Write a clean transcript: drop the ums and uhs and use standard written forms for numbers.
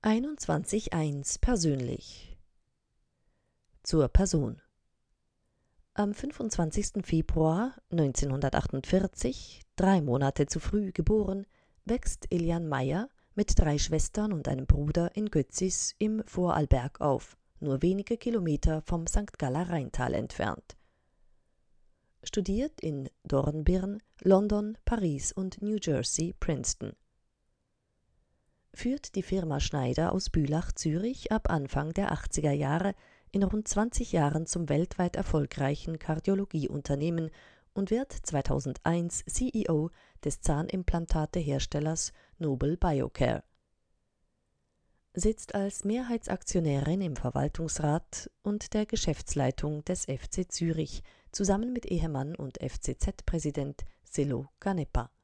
21.1 Persönlich. Zur Person. Am 25. Februar 1948, 3 Monate zu früh geboren, wächst Ilian Meyer mit 3 Schwestern und einem Bruder in Götzis im Vorarlberg auf, nur wenige Kilometer vom St. Galler Rheintal entfernt. Studiert in Dornbirn, London, Paris und New Jersey, Princeton. Führt die Firma Schneider aus Bülach, Zürich ab Anfang der 80er Jahre in rund 20 Jahren zum weltweit erfolgreichen Kardiologieunternehmen und wird 2001 CEO des Zahnimplantate-Herstellers Nobel Biocare. Sitzt als Mehrheitsaktionärin im Verwaltungsrat und der Geschäftsleitung des FC Zürich, zusammen mit Ehemann und FCZ-Präsident Selo Canepa.